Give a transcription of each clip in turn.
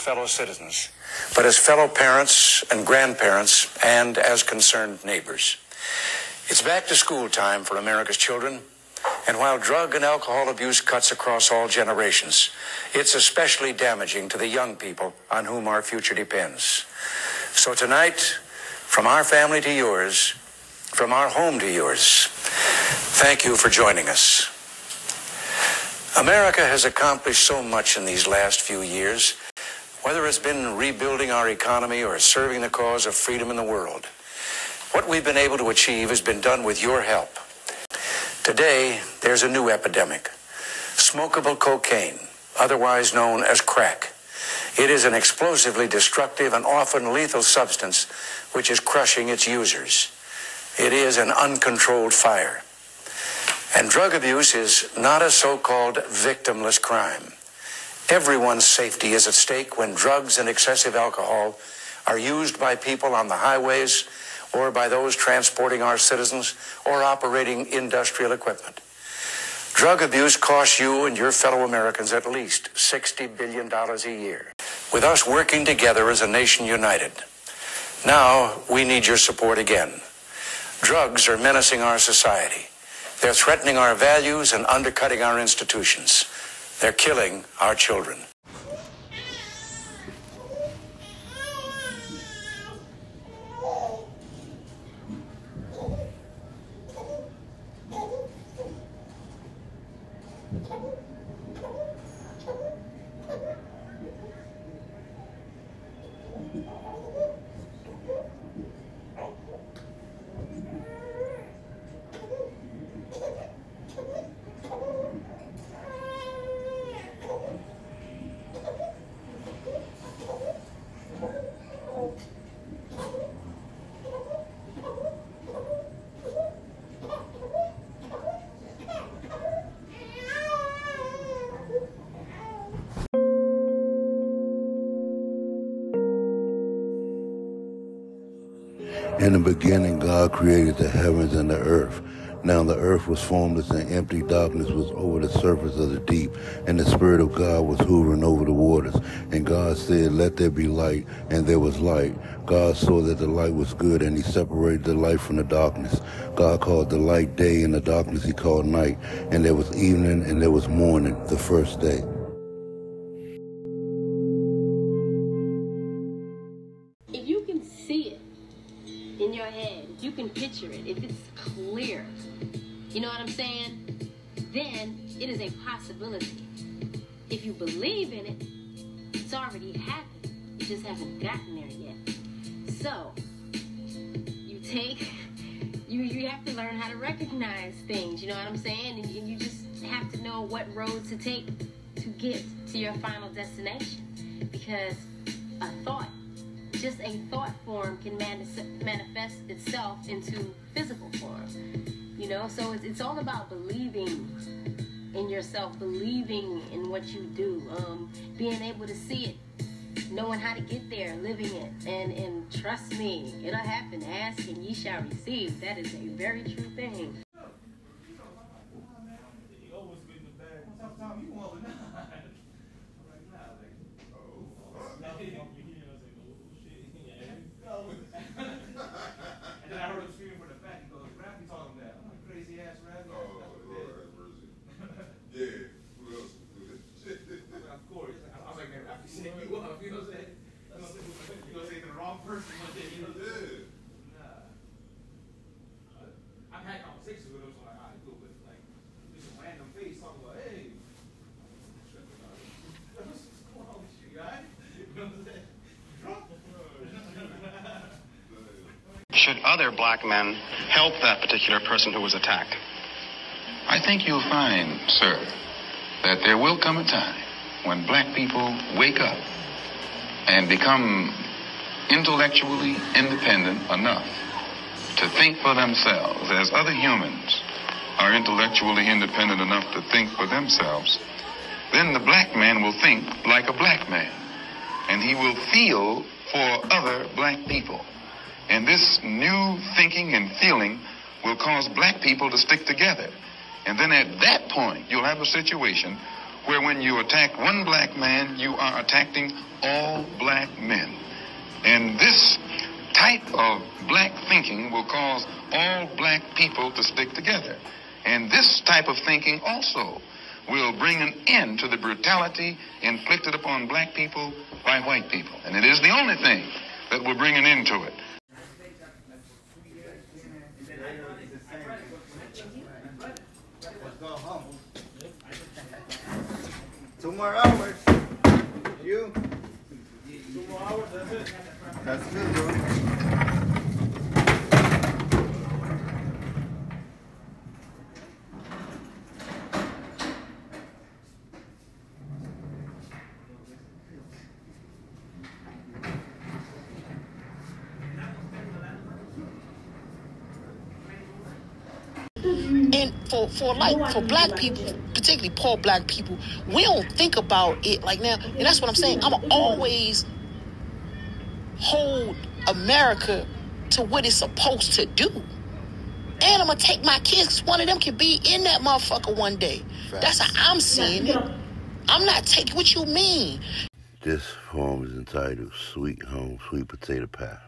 fellow citizens, but as fellow parents and grandparents and as concerned neighbors. It's back to school time for America's children, and while drug and alcohol abuse cuts across all generations, it's especially damaging to the young people on whom our future depends. So tonight, from our family to yours, from our home to yours, thank you for joining us. America has accomplished so much in these last few years, whether it's been rebuilding our economy or serving the cause of freedom in the world. What we've been able to achieve has been done with your help. Today, there's a new epidemic, smokable cocaine, otherwise known as crack. It is an explosively destructive and often lethal substance which is crushing its users. It is an uncontrolled fire. And drug abuse is not a so-called victimless crime. Everyone's safety is at stake when drugs and excessive alcohol are used by people on the highways or by those transporting our citizens or operating industrial equipment. Drug abuse costs you and your fellow Americans at least $60 billion a year. With us working together as a nation united, now we need your support again. Drugs are menacing our society. They're threatening our values and undercutting our institutions. They're killing our children. In the beginning, God created the heavens and the earth. Now the earth was formless and empty darkness was over the surface of the deep, and the Spirit of God was hovering over the waters. And God said, "Let there be light," and there was light. God saw that the light was good, and he separated the light from the darkness. God called the light day, and the darkness he called night. And there was evening, and there was morning, the first day. If you can see it in your head, if you can picture it, if it's clear, you know what I'm saying? Then it is a possibility. If you believe in it, it's already happened. You just haven't gotten there yet. So, you have to learn how to recognize things, you know what I'm saying? And you just have to know what road to take to get to your final destination. Because a thought, just a thought form can manifest itself into physical form, you know? So it's all about believing in yourself, believing in what you do, being able to see it, knowing how to get there, living it, and trust me, it'll happen. Ask and ye shall receive. That is a very true thing. And then I heard him screaming from the back. He goes, "Rap, you talking that?" I'm like, "Crazy ass rap." Oh, Lord have mercy. Yeah, who else? Of course. I was like, "Man, rap, you set you up." You know what I'm saying? You gonna say to the wrong person one day, you know? Yeah. Nah. I've had conversations with him, so like, all right, cool, but like, just a random face talking about, "Hey, what's going on with you, guy?" You know what I'm saying? Drunk? Should other black men help that particular person who was attacked? I think you'll find, sir, that there will come a time when black people wake up and become intellectually independent enough to think for themselves, as other humans are intellectually independent enough to think for themselves. Then the black man will think like a black man, and he will feel for other black people. And this new thinking and feeling will cause black people to stick together. And then at that point, you'll have a situation where when you attack one black man, you are attacking all black men. And this type of black thinking will cause all black people to stick together. And this type of thinking also will bring an end to the brutality inflicted upon black people by white people. And it is the only thing that will bring an end to it. Let's go home. 2 more hours. You? 2 more hours, that's it. That's good, bro. And for black people, particularly poor black people, we don't think about it like now. And that's what I'm saying. I'm always hold America to what it's supposed to do. And I'm going to take my kids, because one of them can be in that motherfucker one day. That's how I'm seeing it. I'm not taking what you mean. This poem is entitled Sweet Home, Sweet Potato Pie.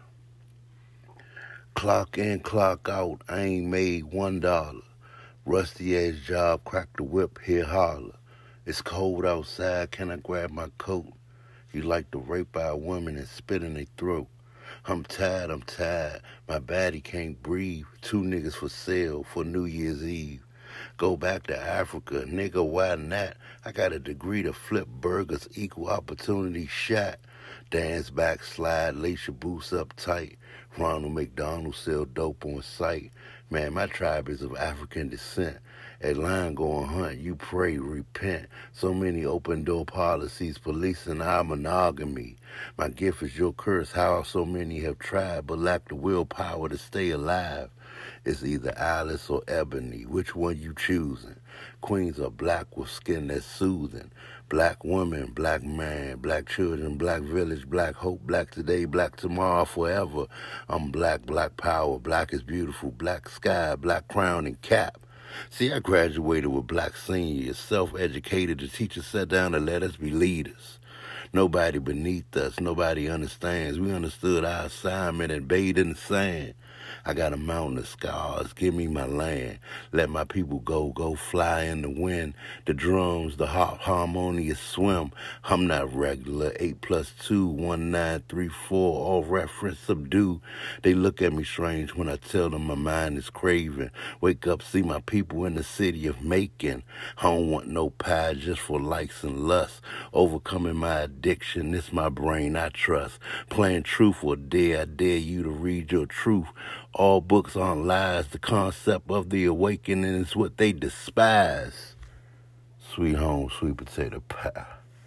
Clock in, clock out, I ain't made $1. Rusty ass job, crack the whip, here holler. It's cold outside, can I grab my coat? You like to rape our women and spit in their throat. I'm tired, my body can't breathe. 2 niggas for sale for New Year's Eve. Go back to Africa, nigga, why not? I got a degree to flip burgers, equal opportunity shot. Dance back, slide, lace your boots up tight. Ronald McDonald sell dope on sight. Man, my tribe is of African descent. At line going hunt, you pray, repent. So many open door policies, policing our monogamy. My gift is your curse, how so many have tried, but lack the willpower to stay alive. It's either Alice or Ebony, which one you choosing? Queens are black with skin that's soothing. Black woman, black man, black children, black village, black hope, black today, black tomorrow, forever. I'm black, black power, black is beautiful, black sky, black crown and cap. See, I graduated with black seniors, self-educated. The teacher sat down to let us be leaders. Nobody beneath us, nobody understands. We understood our assignment and bathed in the sand. I got a mountain of scars, give me my land. Let my people go fly in the wind. The drums, the harmonious swim. I'm not regular, 8 + 2, 1, 9, 3, 4, all reference subdue. They look at me strange when I tell them my mind is craving. Wake up, see my people in the city of Macon. I don't want no pie just for likes and lust. Overcoming my addiction, it's my brain I trust. Playing truth or dare, I dare you to read your truth. All books on lies, the concept of the awakening is what they despise. Sweet home, sweet potato pie.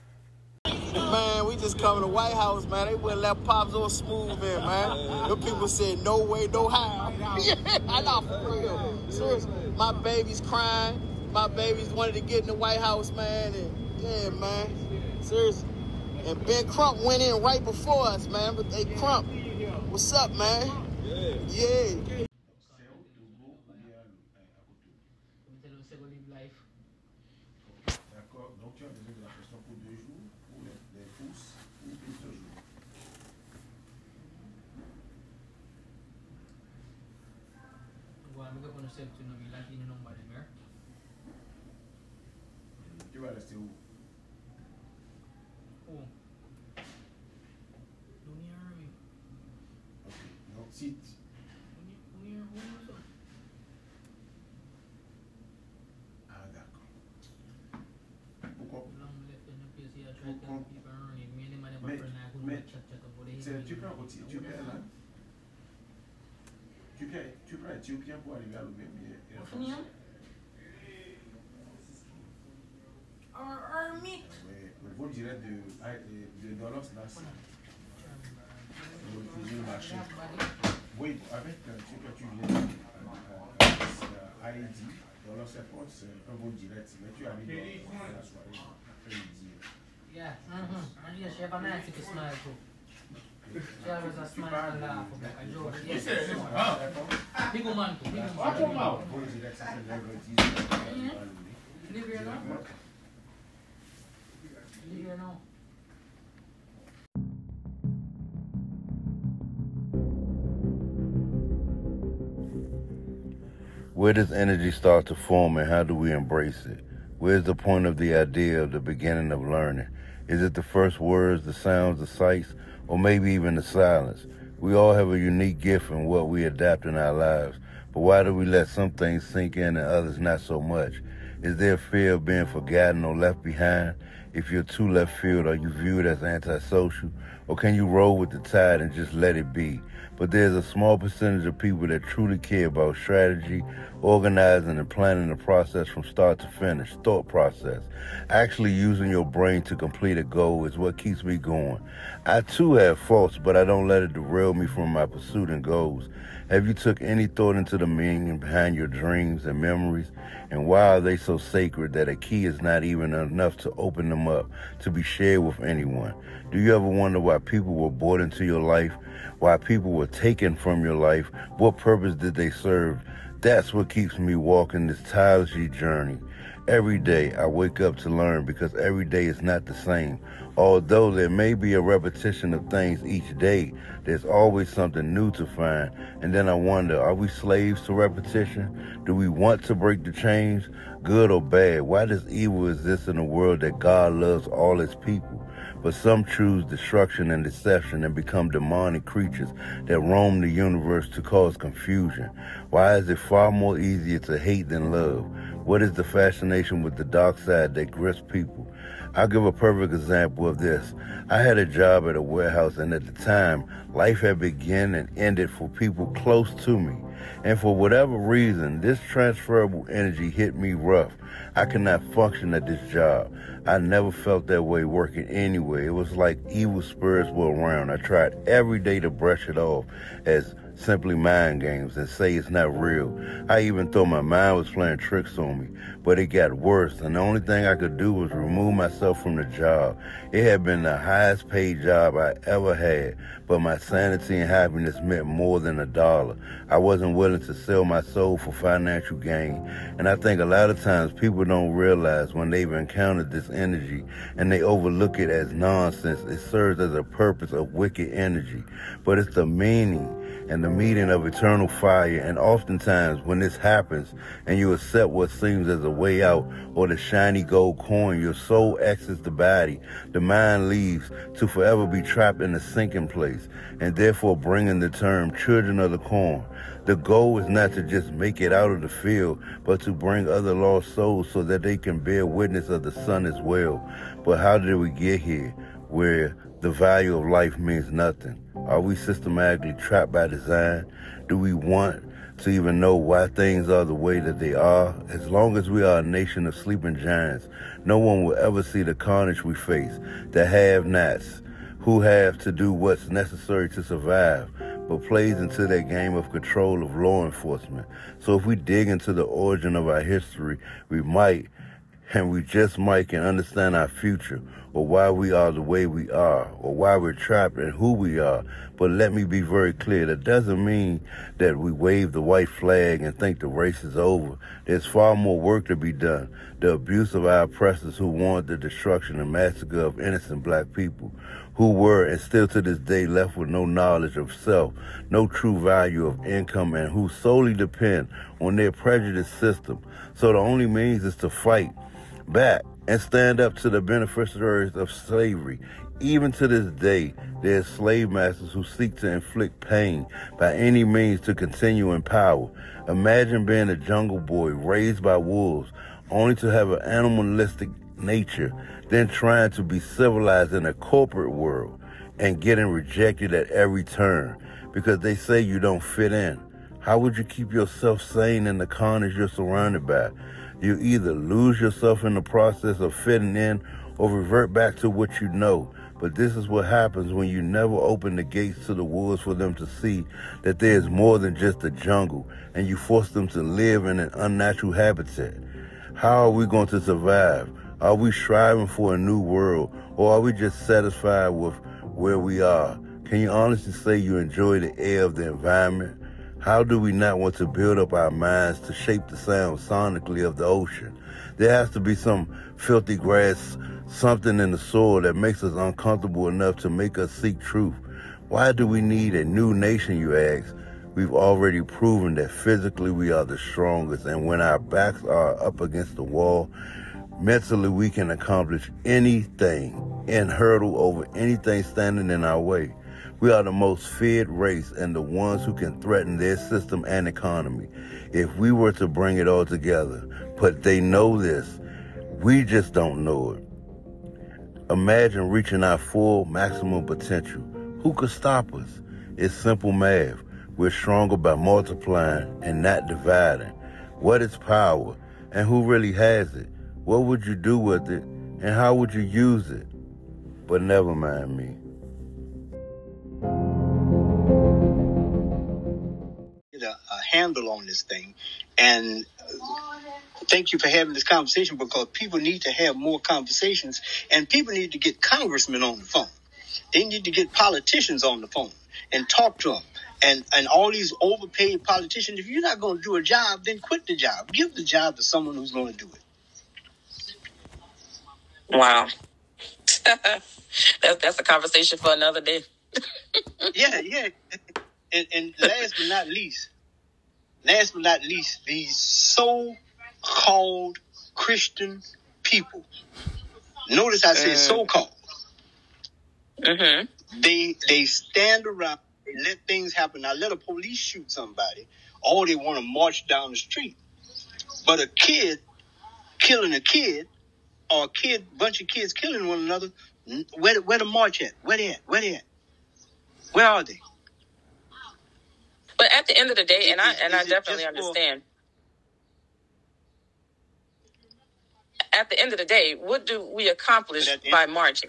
Man, we just come to the White House, man. They wouldn't let Pops on Smooth in, man. The people said, no way, no how. Yeah, I know, for real. Seriously, my baby's crying. My babies wanted to get in the White House, man. And yeah, man. Seriously. And Ben Crump went in right before us, man. But hey, Crump, what's up, man? Yeah. D'accord, donc tu as besoin de la pression pour 2 jours, pour les pouces, ou plus de jours. Tu vas rester où? Ok, donc si... Ah, d'accord. Pourquoi? Mais tu prends là? Tu prends Éthiopien pour arriver à Lomé? Le vol direct de Dolos, là, c'est le marché. Oui, avec tu viens à Haïti, Dolos Airport, c'est un vol direct. Mais tu arrives dans la soirée, après-midi. Yeah, yes, you have a nice smile too. She always a smile and laugh, a joke. Yes, big woman too, big woman. Live here now? you know. Where does energy start to form and how do we embrace it? Where's the point of the idea of the beginning of learning? Is it the first words, the sounds, the sights, or maybe even the silence? We all have a unique gift in what we adapt in our lives, but why do we let some things sink in and others not so much? Is there fear of being forgotten or left behind? If you're too left field, are you viewed as antisocial? Or can you roll with the tide and just let it be? But there's a small percentage of people that truly care about strategy, organizing and planning the process from start to finish, thought process. Actually using your brain to complete a goal is what keeps me going. I too have faults, but I don't let it derail me from my pursuit and goals. Have you took any thought into the meaning behind your dreams and memories? And why are they so sacred that a key is not even enough to open them up to be shared with anyone? Do you ever wonder why people were brought into your life? Why people were taken from your life? What purpose did they serve? That's what keeps me walking this tireless journey. Every day I wake up to learn because every day is not the same. Although there may be a repetition of things each day, there's always something new to find. And then I wonder, are we slaves to repetition? Do we want to break the chains, good or bad? Why does evil exist in a world that God loves all his people? But some choose destruction and deception and become demonic creatures that roam the universe to cause confusion. Why is it far more easier to hate than love? What is the fascination with the dark side that grips people? I'll give a perfect example of this. I had a job at a warehouse, and at the time, life had begun and ended for people close to me. And for whatever reason, this transferable energy hit me rough. I could not function at this job. I never felt that way working anyway. It was like evil spirits were around. I tried every day to brush it off as simply mind games and say it's not real. I even thought my mind was playing tricks on me, but it got worse, and the only thing I could do was remove myself from the job. It had been the highest paid job I ever had, but my sanity and happiness meant more than $1. I wasn't willing to sell my soul for financial gain, and I think a lot of times people don't realize when they've encountered this energy and they overlook it as nonsense, it serves as a purpose of wicked energy, but it's the meaning and the meeting of eternal fire. And oftentimes when this happens and you accept what seems as a way out or the shiny gold coin, your soul exits the body, the mind leaves to forever be trapped in a sinking place, and therefore bringing the term children of the corn. The goal is not to just make it out of the field, but to bring other lost souls so that they can bear witness of the sun as well. But how did we get here where the value of life means nothing? Are we systematically trapped by design? Do we want to even know why things are the way that they are? As long as we are a nation of sleeping giants, no one will ever see the carnage we face, the have-nots, who have to do what's necessary to survive, but plays into that game of control of law enforcement. So if we dig into the origin of our history, we might, and we just might, can understand our future, or why we are the way we are, or why we're trapped and who we are. But let me be very clear, that doesn't mean that we wave the white flag and think the race is over. There's far more work to be done. The abuse of our oppressors who wanted the destruction and massacre of innocent black people, who were and still to this day left with no knowledge of self, no true value of income, and who solely depend on their prejudice system. So the only means is to fight back and stand up to the beneficiaries of slavery. Even to this day, there are slave masters who seek to inflict pain by any means to continue in power. Imagine being a jungle boy raised by wolves, only to have an animalistic nature, then trying to be civilized in a corporate world and getting rejected at every turn because they say you don't fit in. How would you keep yourself sane in the carnage you're surrounded by? You either lose yourself in the process of fitting in or revert back to what you know. But this is what happens when you never open the gates to the wolves for them to see that there is more than just a jungle, and you force them to live in an unnatural habitat. How are we going to survive? Are we striving for a new world, or are we just satisfied with where we are? Can you honestly say you enjoy the air of the environment? How do we not want to build up our minds to shape the sound sonically of the ocean? There has to be some filthy grass something in the soil that makes us uncomfortable enough to make us seek truth. Why do we need a new nation, you ask? We've already proven that physically we are the strongest, and when our backs are up against the wall, mentally we can accomplish anything and hurdle over anything standing in our way. We are the most feared race and the ones who can threaten their system and economy if we were to bring it all together. But they know this. We just don't know it. Imagine reaching our full maximum potential. Who could stop us? It's simple math. We're stronger by multiplying and not dividing. What is power and who really has it? What would you do with it and how would you use it? But never mind me. Get a handle on this thing, and thank you for having this conversation, because people need to have more conversations, and people need to get congressmen on the phone. They need to get politicians on the phone and talk to them. And all these overpaid politicians, if you're not going to do a job, then quit the job. Give the job to someone who's going to do it. Wow. That's a conversation for another day. Yeah. And last but not least, these so-called Christian people. Notice I said so-called. Mm-hmm. They stand around, they let things happen. Now let a police shoot somebody, or they want to march down the street. But a kid killing a kid, or bunch of kids killing one another, where the march at? Where they at? Where are they? But at the end of the day, and I definitely understand. At the end of the day, what do we accomplish by marching?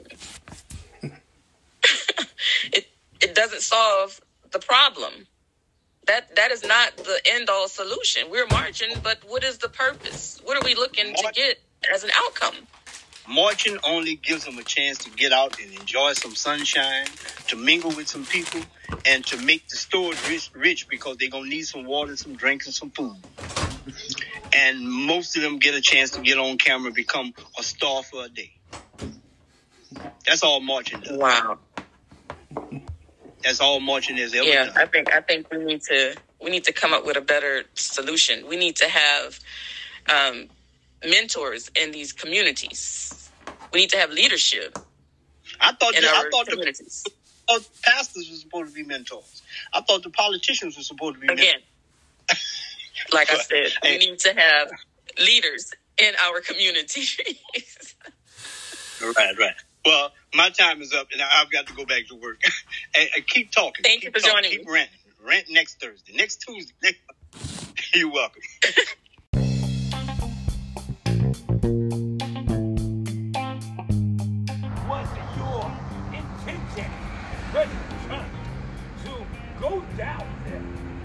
It doesn't solve the problem. That is not the end-all solution. We're marching, but what is the purpose? What are we looking to get as an outcome? Marching only gives them a chance to get out and enjoy some sunshine, to mingle with some people, and to make the stores rich because they're going to need some water, some drink, and some food. And most of them get a chance to get on camera and become a star for a day. That's all marching does. Wow. That's all marching has ever done. I think we need to come up with a better solution. We need to have mentors in these communities. We need to have leadership. I thought communities. The pastors were supposed to be mentors. I thought the politicians were supposed to be mentors. Again, like I said, we need to have leaders in our communities. Right. Well, my time is up, and I've got to go back to work. And keep talking. Thank you for joining me. Keep ranting. Rant next Thursday. Next Tuesday. You're welcome. Was your intention, President Trump, to go down there?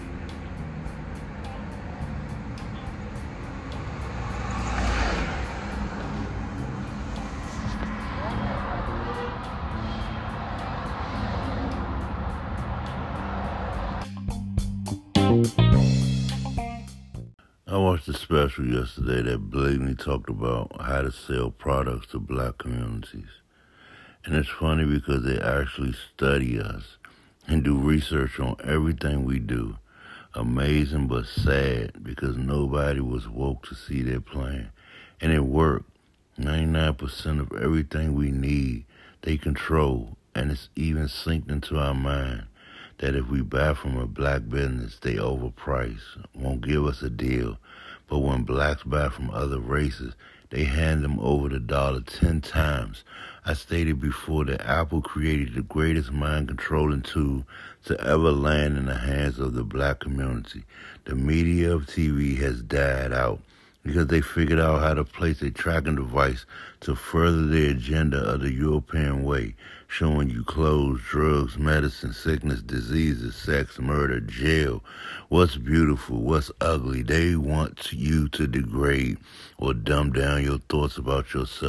I watched a special yesterday that blatantly talked about how to sell products to black communities. And it's funny because they actually study us and do research on everything we do. Amazing but sad because nobody was woke to see their plan. And it worked. 99% of everything we need, they control. And it's even synced into our mind that if we buy from a black business, they overprice, won't give us a deal. But when blacks buy from other races, they hand them over the dollar 10 times. I stated before that Apple created the greatest mind-controlling tool to ever land in the hands of the black community. The media of TV has died out because they figured out how to place a tracking device to further their agenda of the European way, showing you clothes, drugs, medicine, sickness, diseases, sex, murder, jail, what's beautiful, what's ugly. They want you to degrade or dumb down your thoughts about yourself,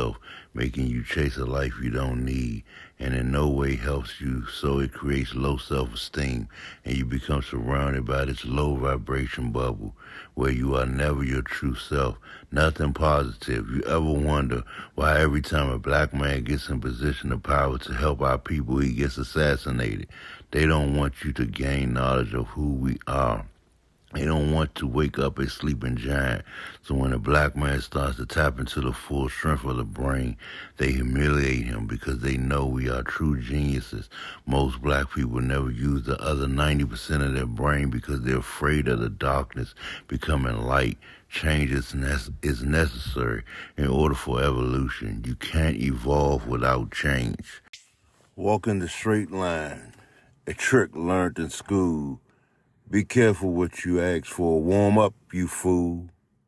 making you chase a life you don't need and in no way helps you, so it creates low self-esteem and you become surrounded by this low vibration bubble where you are never your true self, nothing positive. You ever wonder why every time a black man gets in position of power to help our people, he gets assassinated? They don't want you to gain knowledge of who we are. They don't want to wake up a sleeping giant. So when a black man starts to tap into the full strength of the brain, they humiliate him because they know we are true geniuses. Most black people never use the other 90% of their brain because they're afraid of the darkness becoming light. Change is necessary in order for evolution. You can't evolve without change. Walk in the straight line, a trick learned in school. Be careful what you ask for. Warm up, you fool.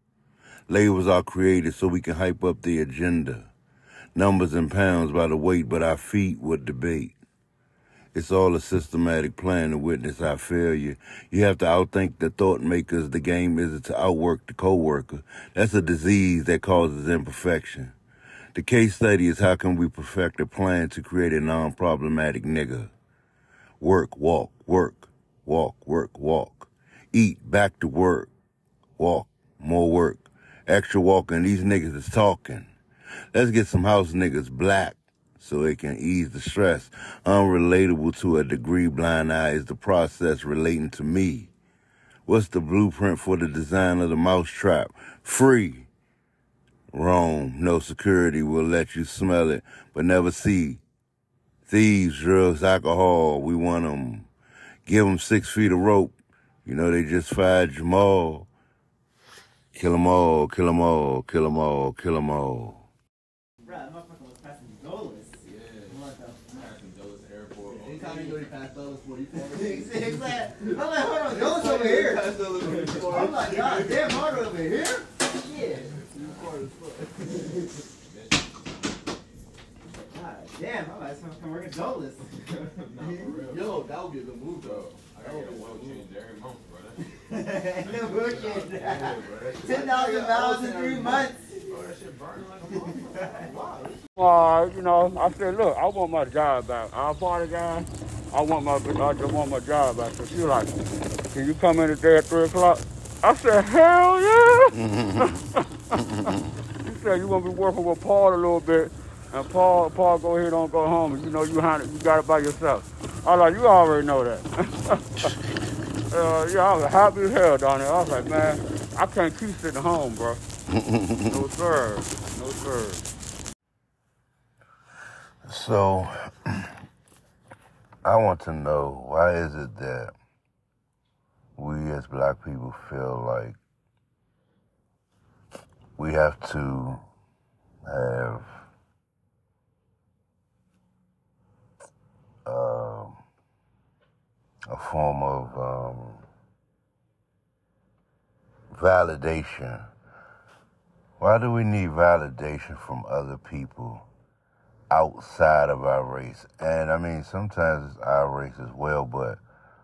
Labels are created so we can hype up the agenda. Numbers and pounds by the weight, but our feet would debate. It's all a systematic plan to witness our failure. You have to outthink the thought makers. The game isn't to outwork the co-worker. That's a disease that causes imperfection. The case study is how can we perfect a plan to create a non-problematic nigga. Work, walk, work. Walk, work, walk. Eat, back to work. Walk, more work. Extra walking, these niggas is talking. Let's get some house niggas black so they can ease the stress. Unrelatable to a degree, blind eye is the process relating to me. What's the blueprint for the design of the mousetrap? Free. Wrong. No security will let you smell it, but never see. Thieves, drugs, alcohol, we want them. Give them 6 feet of rope. You know, they just fired Jamal. Kill them all, kill them all, kill them all, kill them all. Bro, that motherfucker was passing Dulles. Yeah. What the passing Dulles Airport. Anytime you know he passed Dulles 44. Exactly. I'm like, hold on, Dulles over here. I'm like, God damn, hard over here? Yeah. God damn, I might come work at Dulles. Yo, that would be a good move, though. I got a well change every month, brother. No bullshit. 10,000 miles in 3 months. That shit burning like a motherfucker. You know, I said, look, I want my job back. Our party guy, I just want my job back. So she like, can you come in today at 3 o'clock? I said, hell yeah. She said, you gonna be working with Paul a little bit. And Paul, go ahead, don't go home. You know, you got it by yourself. I was like, you already know that. Yeah, I was happy as hell down there. I was like, man, I can't keep sitting home, bro. No, sir. No, sir. So, I want to know, why is it that we as black people feel like we have to have a form of validation? Why do we need validation from other people outside of our race? And I mean, sometimes it's our race as well, but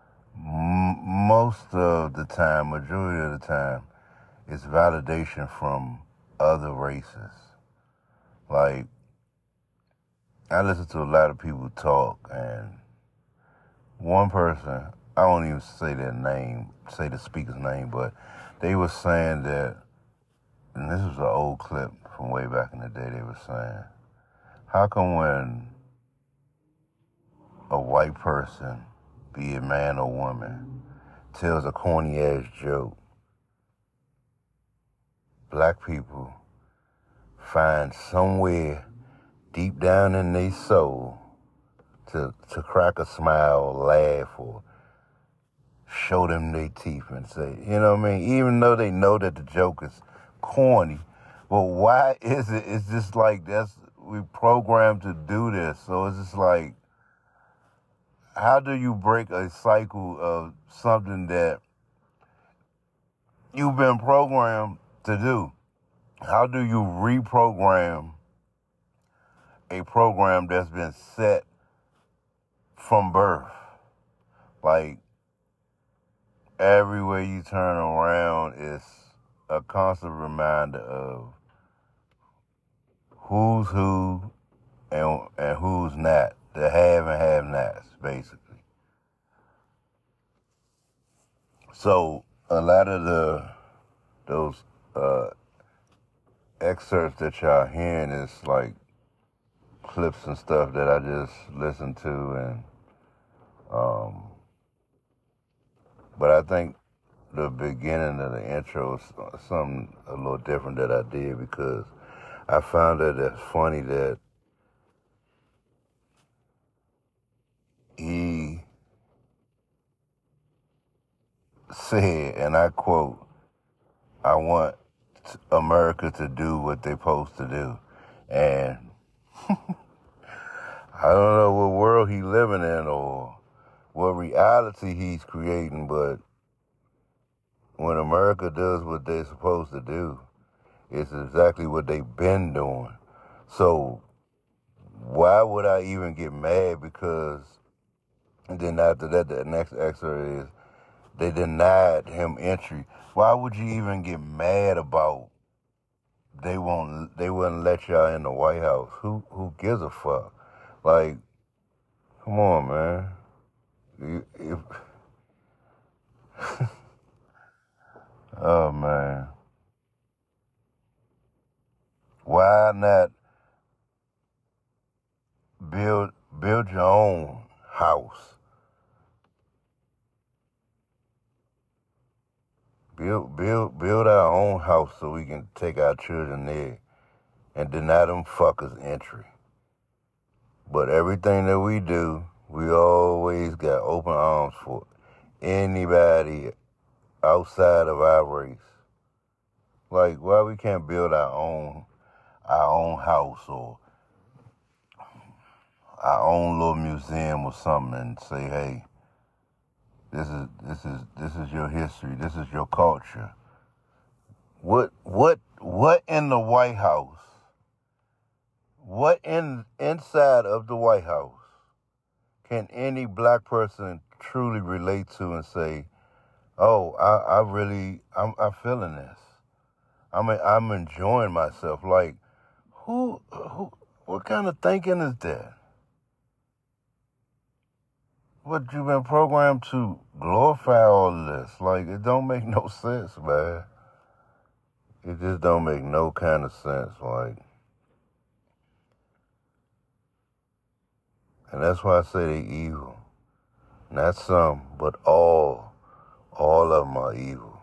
most of the time, majority of the time, it's validation from other races. Like, I listen to a lot of people talk, and one person, I won't even say their name, say the speaker's name, but they were saying that, and this was an old clip from way back in the day, they were saying, how come when a white person, be it man or woman, tells a corny-ass joke, black people find somewhere deep down in their soul to crack a smile, laugh, or show them their teeth and say, you know what I mean? Even though they know that the joke is corny, but why is it? It's just like we programmed to do this. So it's just like, how do you break a cycle of something that you've been programmed to do? How do you reprogram a program that's been set from birth? Like, everywhere you turn around is a constant reminder of who's who and who's not, the have and have-nots, basically. So a lot of those excerpts that y'all hearing is like clips and stuff that I just listened to, and but I think the beginning of the intro is something a little different that I did, because I found that it's funny that he said, and I quote, "I want America to do what they're supposed to do." And I don't know what world he's living in or what reality he's creating, but when America does what they're supposed to do, it's exactly what they've been doing. So why would I even get mad? Because, and then after that, the next excerpt is, they denied him entry. Why would you even get mad about they wouldn't let y'all in the White House? Who gives a fuck? Like, come on, man. Oh, man. Why not build your own house? Build our own house so we can take our children there and deny them fuckers entry. But everything that we do, we always got open arms for anybody outside of our race. Like, why we can't build our own house or our own little museum or something and say, hey, this is your history, this is your culture. What in the White House? What inside of the White House can any black person truly relate to and say, oh, I'm feeling this. I'm enjoying myself. Like, what kind of thinking is that? What, you been programmed to glorify all of this? Like, it don't make no sense, man. It just don't make no kind of sense. Like, and that's why I say they evil. Not some, but all of them are evil.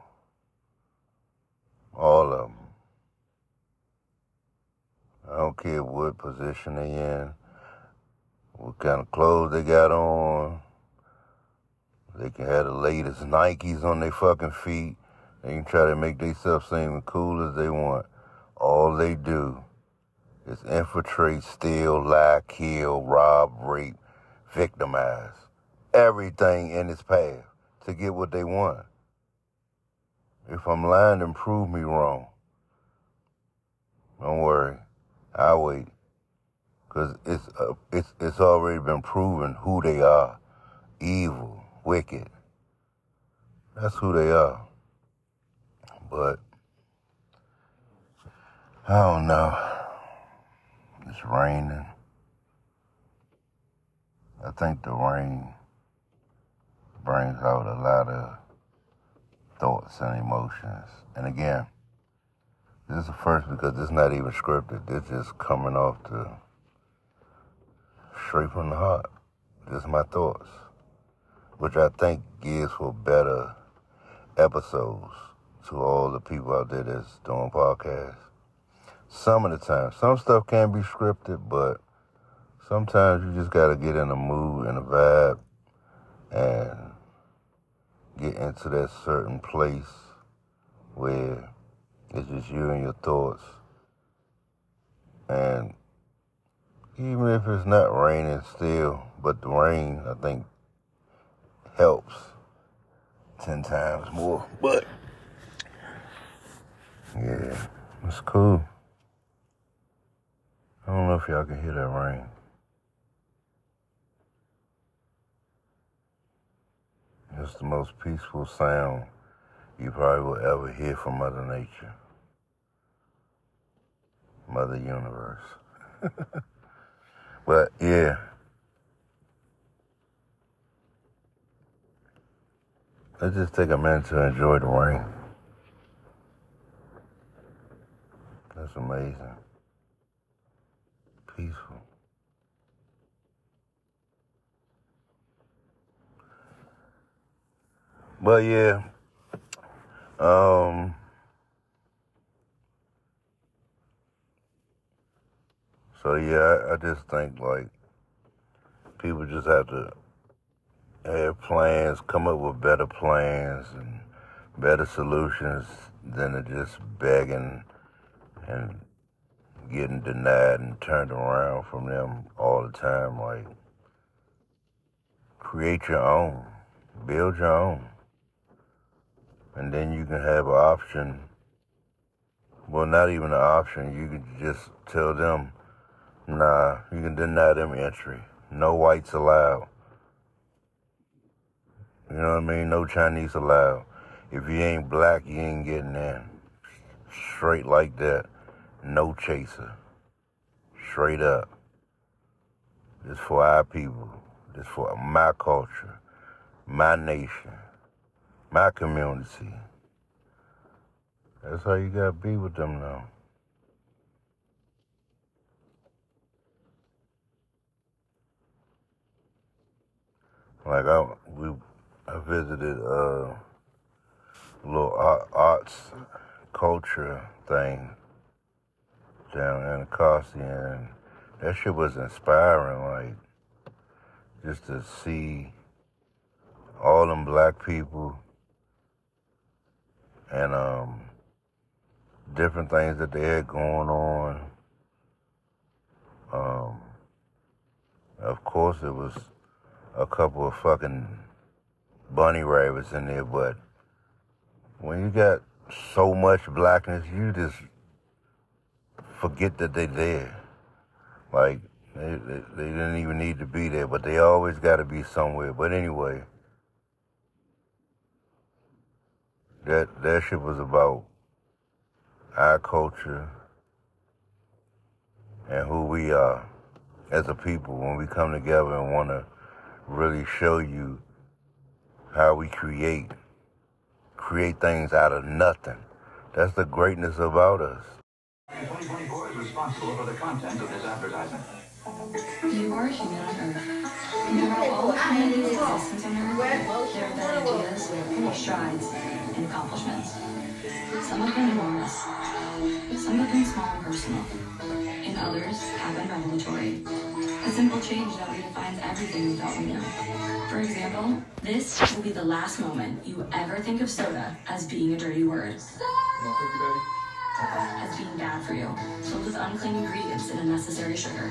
All of them. I don't care what position they in, what kind of clothes they got on. They can have the latest Nikes on their fucking feet. They can try to make themselves seem as cool as they want. All they do is infiltrate, steal, lie, kill, rob, rape, victimize. Everything in its path to get what they want. If I'm lying, then prove me wrong. Don't worry. I'll wait. Because it's already been proven who they are. Evil, wicked. That's who they are. But I don't know. It's raining. I think the rain brings out a lot of thoughts and emotions. And again, this is the first because it's not even scripted. It's just coming off straight from the heart. Just my thoughts, which I think gives for better episodes to all the people out there that's doing podcasts. Some of the time, some stuff can be scripted, but sometimes you just got to get in the mood and the vibe and get into that certain place where it's just you and your thoughts. And even if it's not raining still, but the rain, I think, helps 10 times more. But, yeah, it's cool. I don't know if y'all can hear that rain. It's the most peaceful sound you probably will ever hear from Mother Nature. Mother Universe. But yeah, let's just take a minute to enjoy the rain. That's amazing. Peaceful. But yeah, so yeah, I just think like people just have to have plans, come up with better plans and better solutions than to just begging and getting denied and turned around from them all the time. Like, create your own, build your own. And then you can have an option, well, not even an option, you can just tell them, nah, you can deny them entry. No whites allowed. You know what I mean? No Chinese allowed. If you ain't black, you ain't getting in. Straight like that. No chaser. Straight up. This for our people. This for my culture, my nation, my community. That's how you gotta be with them now. Like I visited a little arts culture thing down in Anacostia, and that shit was inspiring. Like, just to see all them black people and different things that they had going on. Of course, it was a couple of fucking bunny rabbits in there, but when you got so much blackness, you just forget that they're there. Like, they didn't even need to be there, but they always got to be somewhere. But anyway, that shit was about our culture and who we are as a people when we come together and want to really show you how we create things out of nothing. That's the greatness about us. 2024 is responsible for the content of this advertisement. You are human on Earth. No matter all the humanity's existence on Earth, there have been ideas, strides, and accomplishments. Some have been enormous. Some have been small and personal. And others have been revelatory. A simple change that redefines everything we thought we knew. For example, this will be the last moment you ever think of soda as being a dirty word. As being bad for you, filled with unclean ingredients and unnecessary sugar.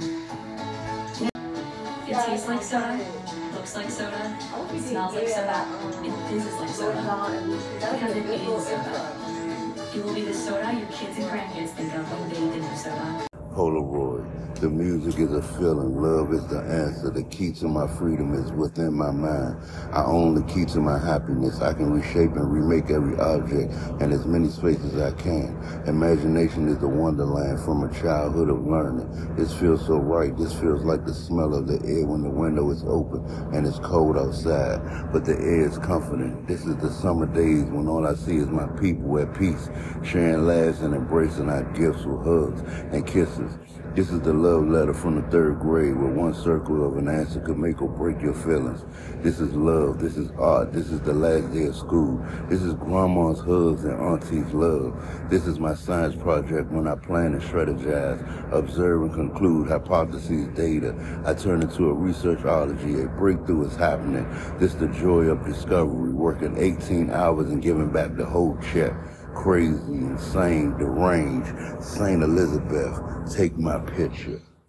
It tastes like soda, looks like soda, it smells like soda, it fizzes like soda. Because it is soda. It will be the soda your kids and grandkids think of when they think of soda. Polaroid. The music is a feeling. Love is the answer. The key to my freedom is within my mind. I own the key to my happiness. I can reshape and remake every object in as many spaces as I can. Imagination is the wonderland from a childhood of learning. This feels so right. This feels like the smell of the air when the window is open and it's cold outside, but the air is comforting. This is the summer days when all I see is my people at peace, sharing laughs and embracing our gifts with hugs and kisses. This is the love letter from the 3rd grade where one circle of an answer could make or break your feelings. This is love. This is art. This is the last day of school. This is grandma's hugs and auntie's love. This is my science project when I plan and strategize, observe and conclude hypotheses, data. I turn into a researchology. A breakthrough is happening. This is the joy of discovery, working 18 hours and giving back the whole check. Crazy, insane, deranged, Saint Elizabeth, take my picture.